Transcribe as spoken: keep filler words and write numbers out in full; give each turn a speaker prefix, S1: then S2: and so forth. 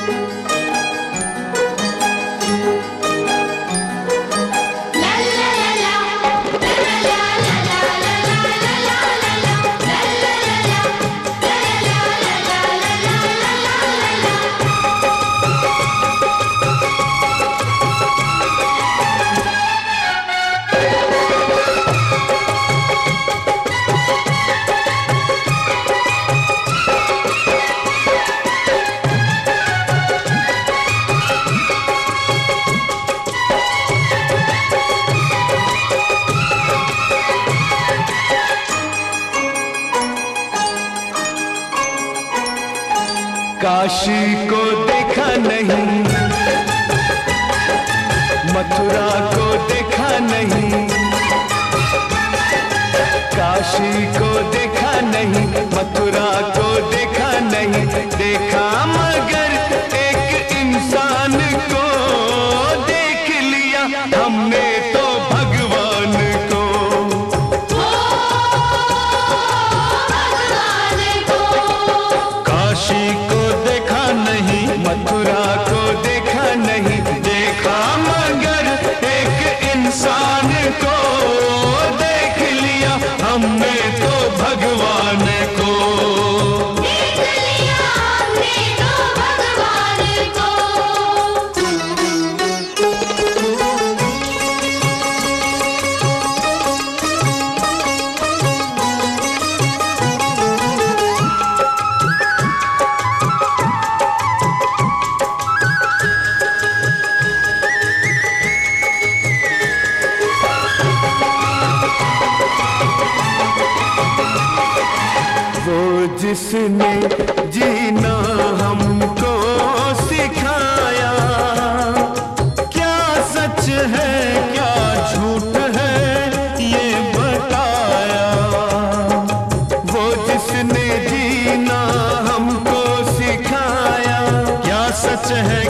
S1: काशी को देखा नहीं, मथुरा को देखा नहीं, काशी को देखा नहीं, मथुरा को देखा नहीं, देखा मगर एक इंसान को देख लिया हमने तो भगवान को। काशी को देखा नहीं, मथुरा को देखा नहीं, देखा मगर एक इंसान को देख लिया हमने तो भगवान को। देख लिया हमने तो भगवान को। जिसने जीना हमको सिखाया, क्या सच है क्या झूठ है ये बताया। वो जिसने जीना हमको सिखाया, क्या सच है